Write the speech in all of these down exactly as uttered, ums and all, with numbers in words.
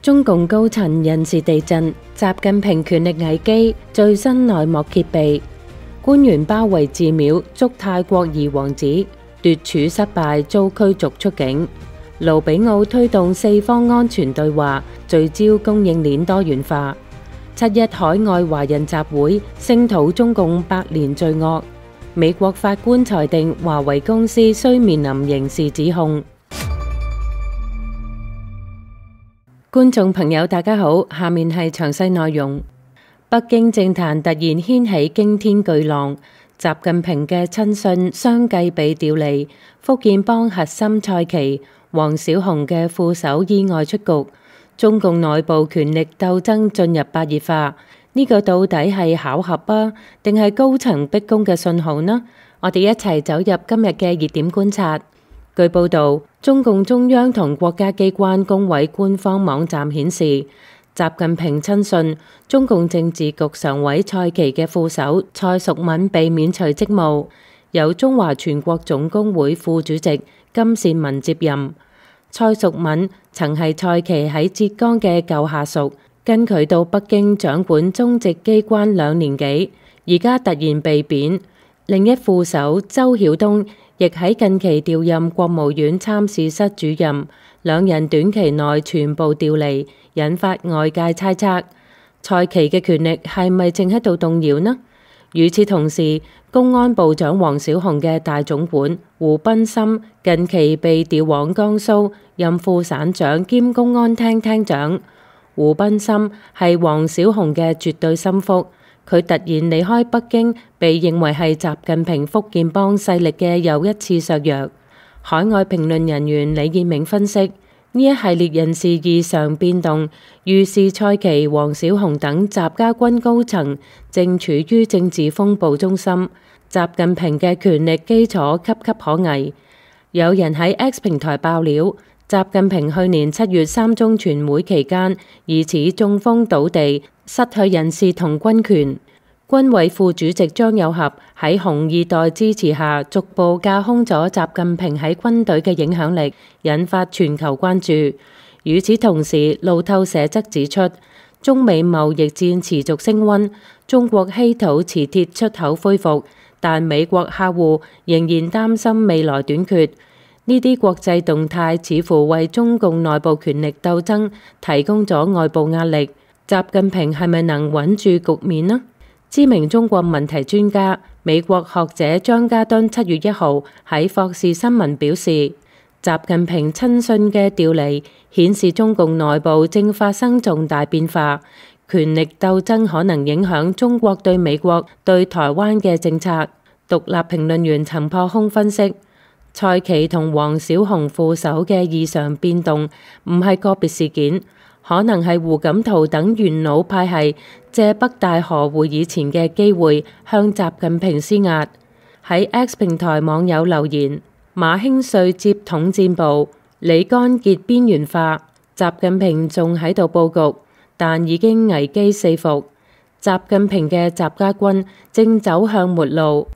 中共高層人事地震，習近平權力危機，最新內幕揭秘，官員包圍寺廟捉泰國二王子，奪處失敗遭驅逐出境。盧比奧推動四方安全對話，聚焦供應鏈多元化。七一海外華人集會聲討中共百年罪惡。美國法官裁定華為公司需面臨刑事指控。觀眾朋友大家好，下面係詳細內容。北京政壇突然掀起驚天巨浪，習近平嘅親信相繼被調離，福建幫核心蔡奇、王小洪嘅副手意外出局，中共內部權力鬥爭進入白熱化。呢、這個到底係巧合啊，定係高層逼宮嘅信號呢？我哋一齊走入今日嘅熱點觀察。據報道，中共中央同國家機關工委官方網站顯示，習近平親信、中共政治局常委蔡奇嘅副手蔡淑敏被免除職務，由中華全國總工會副主席金善文接任。蔡淑敏曾係蔡奇喺浙江嘅舊下屬，跟佢到北京掌管中直機關兩年幾，而家突然被貶。另一副手周曉東亦喺近期調任國務院參事室主任，兩人短期內全部調離，引發外界猜測。蔡奇嘅權力係咪正喺度動搖呢？與此同時，公安部長王小洪嘅大總管胡斌森近期被調往江蘇任副省長兼公安廳廳長。胡斌森係王小洪嘅絕對心腹。佢突然離開北京，被認為係習近平福建幫勢力嘅又一次削弱。海外評論人員李建明分析，呢一系列人事異常變動，預示蔡奇、王小洪等習家軍高層正處於政治風暴中心，習近平嘅權力基礎岌岌可危。有人喺 X 平台爆料，習近平去年七月三中全會期間疑似中風倒地，失去人事同軍權。軍委副主席張又俠喺紅二代支持下，逐步架空咗習近平喺軍隊嘅影響力，引發全球關注。與此同時，路透社則指出，中美貿易戰持續升溫，中國稀土磁鐵出口恢復，但美國客戶仍然擔心未來短缺。呢啲國際動態似乎為中共內部權力鬥爭提供咗外部壓力。習近平係咪能穩住局面呢？知名中國問題專家、美國學者張家敦七月一號喺霍士新聞表示，習近平親信嘅調離顯示中共內部正發生重大變化，權力鬥爭可能影響中國對美國對台灣嘅政策。獨立評論員陳破空分析，蔡奇同王小洪副手嘅異常變動唔係個別事件，可能係胡錦濤等元老派系借北戴河會議前嘅機會向習近平施壓。喺 X 平台網友留言：馬興瑞接統戰部，李乾傑邊緣化，習近平仲喺度佈局，但已經危機四伏。習近平嘅習家軍正走向末路。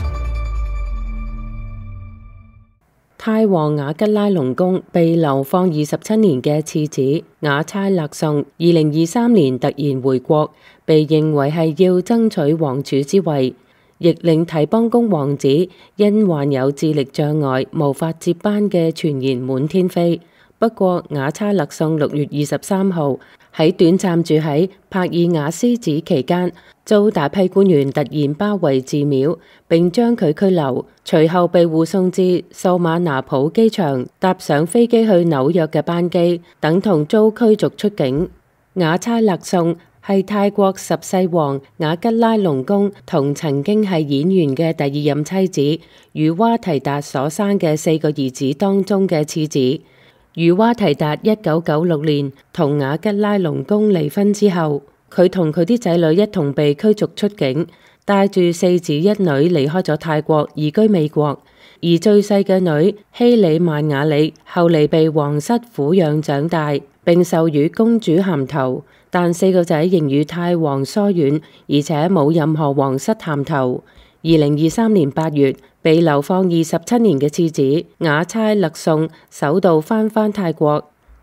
泰王瓦吉拉隆功被流放二十七年嘅次子瓦差勒宋，二零二三年突然回國，被認為係要爭取王儲之位。亦令提邦公王子因患有智力障礙無法接班嘅傳言滿天飛。不過瓦差勒宋六月二十三號喺短暫住喺帕爾瓦斯寺期間，遭大批官員突然包圍寺廟，並將佢拘留，隨後被護送至數碼拿普機場，搭上飛機去紐約嘅班機，等同遭驅逐出境。瓦差勒宋係泰國十世王瓦吉拉隆功同曾經係演員嘅第二任妻子雨娃提達所生嘅四個兒子當中嘅次子。雨娃提達一九九六年同瓦吉拉隆功離婚之後，佢同佢啲仔女一同被驅逐出境，帶住四子一女離開咗泰國，移居美國。而最細嘅女希里曼雅里後嚟被皇室撫養長大，並授予公主銜頭，但四個仔仍與泰王疏遠，而且冇任何皇室銜頭。二零二三年八月，被流放二十七年嘅次子瓦差勒宋首度翻返泰國。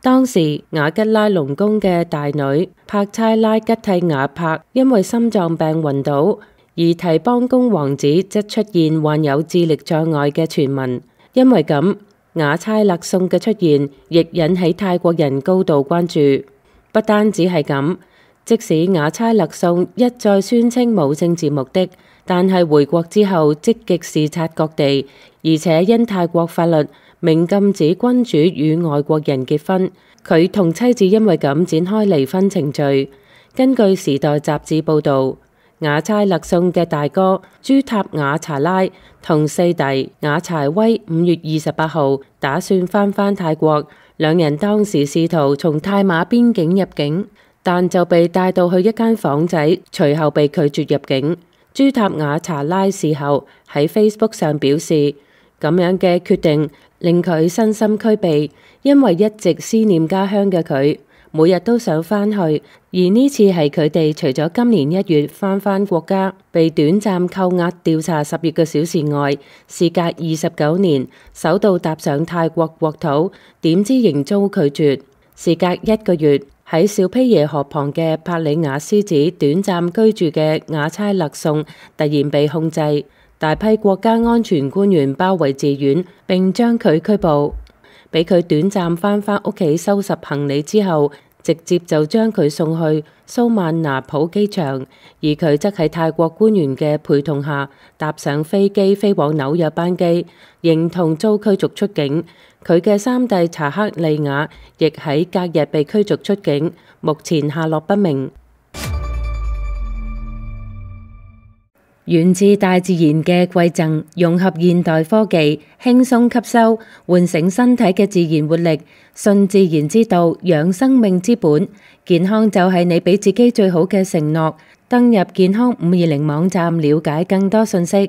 當時瓦吉拉隆功嘅大女帕差拉吉蒂瓦帕因為心臟病暈倒，而提邦公王子則出現患有智力障礙嘅傳聞。因為咁，瓦差勒宋嘅出現亦引起泰國人高度關注。不單止係咁，即使瓦差勒宋一再宣稱冇政治目的，但係回國之後積極視察各地，而且因泰國法律明禁止君主與外國人結婚，佢同妻子因為咁展開離婚程序。根據《時代》雜誌報導，瓦差勒宋嘅大哥朱塔瓦查拉同四弟瓦柴威五月二十八號打算翻返泰國，兩人當時試圖從泰馬邊境入境，但就被帶到去一間房仔，隨後被拒絕入境。朱塔瓦查拉事後喺 Facebook 上表示，咁樣嘅決定令佢身心俱疲，因為一直思念家鄉嘅佢，每日都想返去。而呢次係佢哋除咗今年一月返返國家，被短暫扣押調查十二個小時外，事隔二十九年首度踏上泰國國土，點知仍遭拒絕。事隔一個月，喺小披耶河旁嘅帕里雅斯寺短暫居住嘅瓦差勒宋突然被控制，大批國家安全官員包圍寺院並將佢拘捕，俾佢短暫返返屋企收拾行李之後，直接就將佢送去蘇曼拿普機場，而佢則喺泰國官員嘅陪同下搭上飛機飛往紐約班機，認同遭驅逐出境。佢嘅三弟查克利亞亦喺隔日被驅逐出境，目前下落不明。源自大自然嘅饋贈，融合現代科技，輕鬆吸收，喚醒身體嘅自然活力。順自然之道，養生命之本。健康就係你俾自己最好嘅承諾。登入健康五二零網站了解更多信息。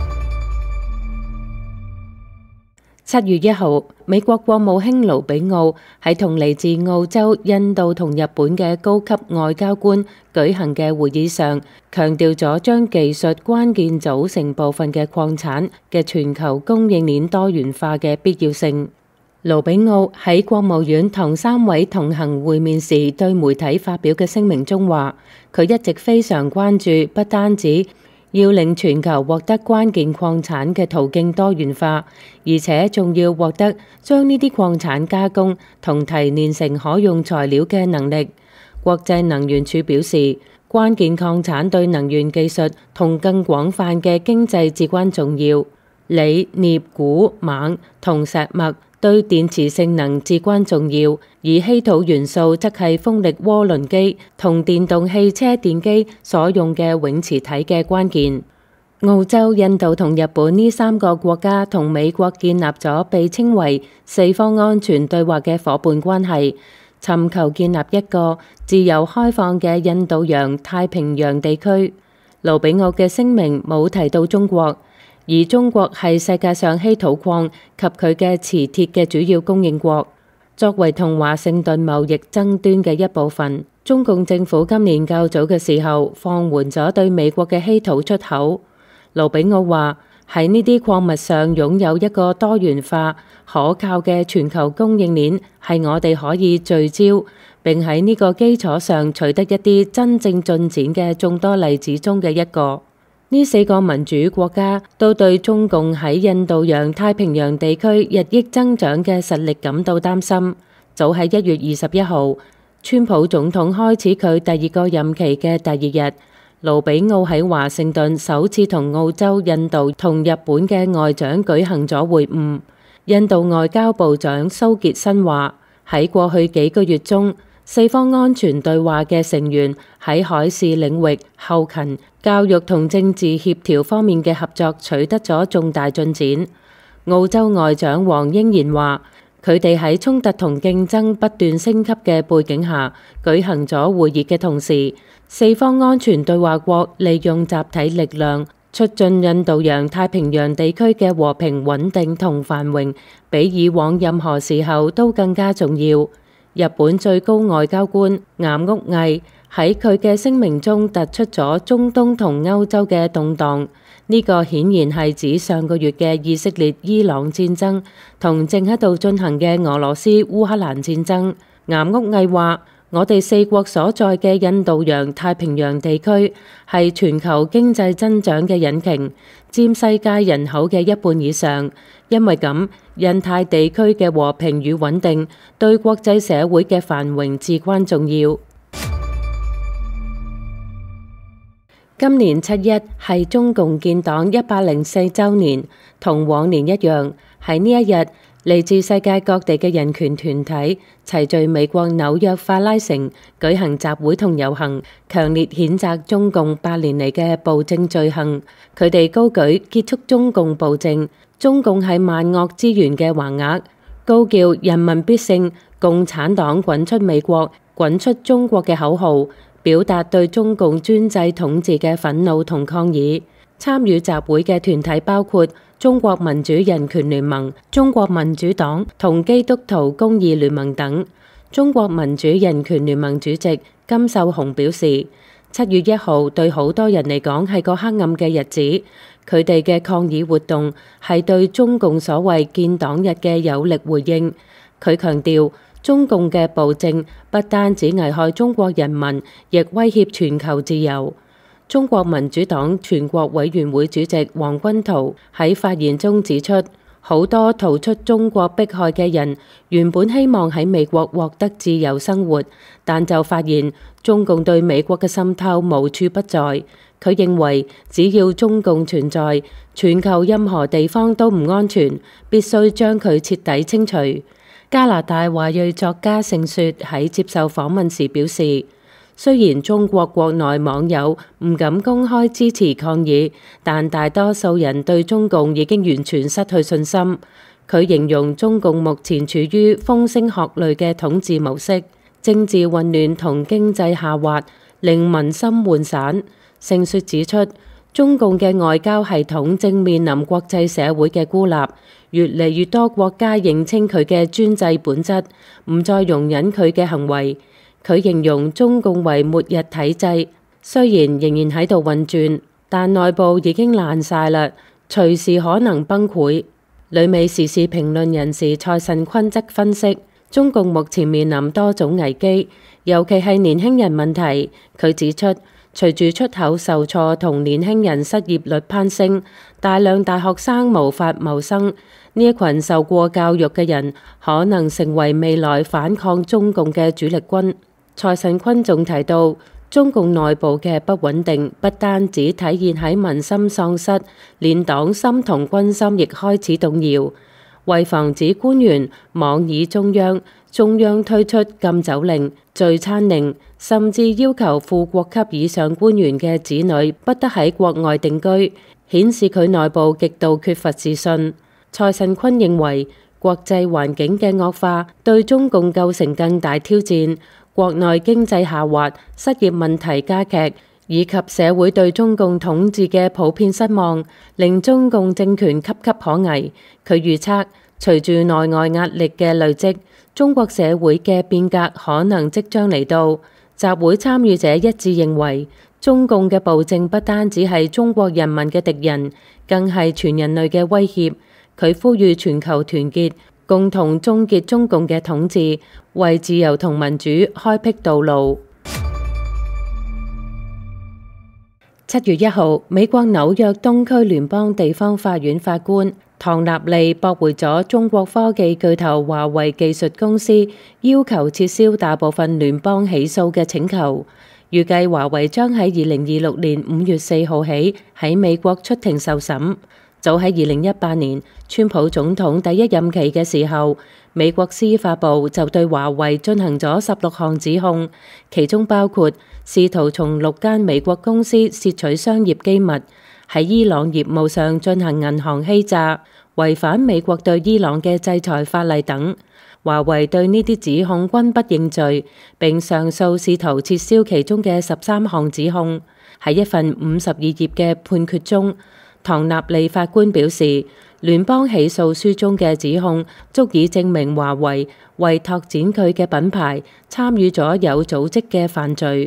七月一號，美國國務卿盧比奧喺同嚟自澳洲、印度同日本嘅高級外交官舉行嘅會議上，強調咗將技術關鍵組成部分嘅礦產嘅全球供應鏈多元化嘅必要性。盧比奧喺國務院同三位同行會面時，對媒體發表嘅聲明中話，佢一直非常關注，不單止要令全球獲得關鍵礦產嘅途徑多元化，而且仲要獲得將呢啲礦產加工同提煉成可用材料嘅能力。國際能源署表示，關鍵礦產對能源技術同更廣泛嘅經濟至關重要。鋰、鎳、鈷、錳同石墨對電池性能至關重要，而稀土元素則係風力渦輪機同電動汽車電機所用嘅永磁體嘅關鍵。澳洲、印度同日本呢三個國家同美國建立咗被稱為四方安全對話嘅夥伴關係，尋求建立一個自由開放嘅印度洋太平洋地區。盧比奧嘅聲明冇提到中國，而中國係世界上稀土礦及佢嘅磁鐵嘅主要供應國。作為同華盛頓貿易爭端嘅一部分，中共政府今年較早嘅時候放緩咗對美國嘅稀土出口。盧比奧話，喺呢啲礦物上擁有一個多元化、可靠嘅全球供應鏈，係我哋可以聚焦，並喺呢個基礎上取得一啲真正進展嘅眾多例子中嘅一個。呢四個民主國家都對中共喺印度洋太平洋地區日益增長嘅實力感到擔心。早喺一月二十一號，川普總統開始佢第二個任期嘅第二日，盧比奧喺華盛頓首次同澳洲、印度同日本嘅外長舉行咗會晤。印度外交部長蘇傑新話，喺過去幾個月中，四方安全對話嘅成員喺海事領域、後勤、教育同政治協調方面嘅合作取得咗重大進展。澳洲外長黃英賢話，佢哋喺衝突同競爭不斷升級嘅背景下舉行咗會議嘅同時，四方安全對話國利用集體力量促進印度洋太平洋地區嘅和平穩定同繁榮，比以往任何時候都更加重要。日本最高外交官岩屋毅喺佢嘅聲明中突出咗中東同歐洲嘅動盪，呢、這個顯然係指上個月嘅以色列伊朗戰爭同正喺度進行嘅俄羅斯烏克蘭戰爭。岩屋毅話：我哋四國所在嘅印度洋太平洋地區係全球經濟增長嘅引擎，佔世界人口嘅一半以上。因為咁，印太地區嘅和平與穩定對國際社會嘅繁榮至關重要。今年七一係中共建黨一百零四週年，同往年一樣，喺呢一日，嚟自世界各地嘅人權團體齊聚美國紐約法拉盛舉行集會同遊行，強烈譴責中共八年嚟嘅暴政罪行。佢哋高舉結束中共暴政，中共係萬惡之源嘅橫額，高叫人民必勝，共產黨滾出美國，滾出中國嘅口號，表達對中共專制統治嘅憤怒同抗議。參與集會嘅團體包括中國民主人權聯盟、中國民主黨同基督徒公義聯盟等。中國民主人權聯盟主席金秀雄表示，七月一號對好多人嚟講係個黑暗嘅日子，佢哋嘅抗議活動係對中共所謂建黨日嘅有力回應。佢強調，中共嘅暴政不單止危害中國人民，亦威脅全球自由。中國民主黨全國委員會主席黃軍濤喺發言中指出，好多逃出中國迫害嘅人原本希望喺美國獲得自由生活，但就發現中共對美國嘅滲透無處不在。佢認為，只要中共存在，全球任何地方都唔安全，必須將佢徹底清除。加拿大華裔作家盛雪喺接受訪問時表示，雖然中國國內網友唔敢公開支持抗議，但大多數人對中共已經完全失去信心。佢形容中共目前處於風聲鶴唳嘅統治模式，政治混亂同經濟下滑，令民心渙散。盛雪指出，中共嘅外交系統正面臨國際社會嘅孤立，越嚟越多國家認清佢嘅專制本質，唔再容忍佢嘅行為。佢形容中共為末日體制，雖然仍然喺度運轉，但內部已經爛晒啦，隨時可能崩潰。旅美時事評論人士蔡慎坤則分析，中共目前面臨多種危機，尤其係年輕人問題。佢指出，隨住出口受挫同年輕人失業率攀升，大量大學生無法謀生，呢一群受過教育嘅人可能成為未來反抗中共嘅主力軍。蔡慎坤仲提到，中共內部嘅不穩定不單止體現喺民心喪失，連黨心同軍心亦開始動搖。為防止官員妄議中央，中央推出禁酒令、聚餐令，甚至要求副國級以上官員嘅子女不得喺國外定居，顯示佢內部極度缺乏自信。蔡慎坤認為，國際環境嘅惡化對中共構成更大挑戰。國內經濟下滑、失業問題加劇，以及社會對中共統治嘅普遍失望，令中共政權岌岌可危。佢預測，隨住內外壓力嘅累積，中國社會嘅變革可能即將嚟到。集會參與者一致認為，中共嘅暴政不單止係中國人民嘅敵人，更係全人類嘅威脅。佢呼籲全球團結，共同終結中共嘅統治，為自由同民主開闢道路。七月一號，美國紐約東區聯邦地方法院法官唐納利駁回咗中國科技巨頭華為技術公司要求撤銷大部分聯邦起訴嘅請求。預計華為將喺二零二六年五月四號起喺美國出庭受審。早喺二零一八年，川普總統第一任期嘅時候，美國司法部就對華為進行咗十六項指控，其中包括試圖從六間美國公司竊取商業機密，喺伊朗業務上進行銀行欺詐，違反美國對伊朗嘅制裁法例等。華為對呢啲指控均不認罪，並上訴試圖撤銷其中嘅十三項指控。喺一份五十二頁嘅判決中，唐納利法官表示，聯邦起訴書中嘅指控足以證明華為為拓展佢嘅品牌參與咗有組織嘅犯罪。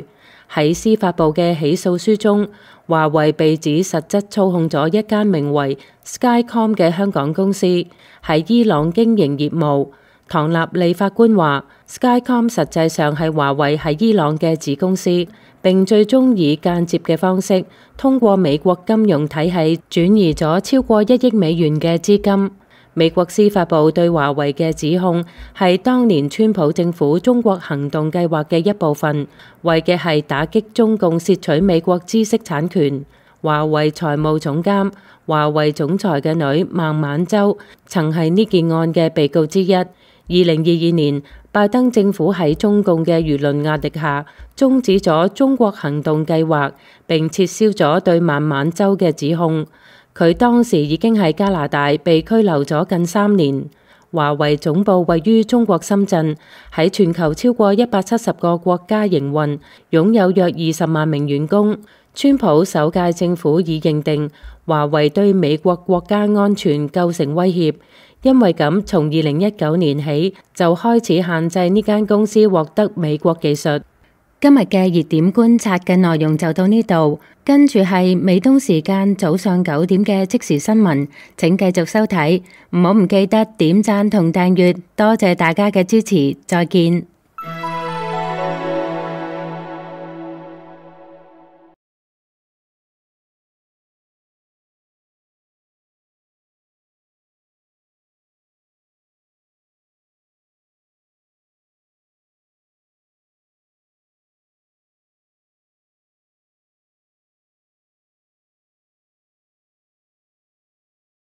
喺司法部嘅起訴書中，華為被指實質操控咗一間名為 Skycom 嘅香港公司喺伊朗經營業務。唐納利法官話 Skycom 實際上係華為喺伊朗嘅子公司，並最終以間接嘅方式通過美國金融體系轉移咗超過一億美元嘅資金。美國司法部對華為嘅指控係當年川普政府中國行動計劃嘅一部分，為嘅係打擊中共竊取美國知識產權。華為財務總監、華為總裁嘅女孟晚舟曾係呢件案嘅被告之一。二零二二年，拜登政府喺中共嘅輿論壓力下終止咗中國行動計劃，並撤銷咗對孟晚舟嘅指控。佢當時已經喺加拿大被拘留咗近三年。華為總部位於中國深圳，喺全球超過一百七十個國家營運，擁有約二十萬名員工。川普首屆政府已認定華為對美國國家安全構成威脅，因為咁從二零一九年起就開始限制呢間公司獲得美國技術。今日嘅熱點觀察嘅內容就到呢度，跟住係美東時間早上九點嘅即時新聞，請繼續收睇，唔好唔記得點讚同訂閱，多謝大家嘅支持，再見。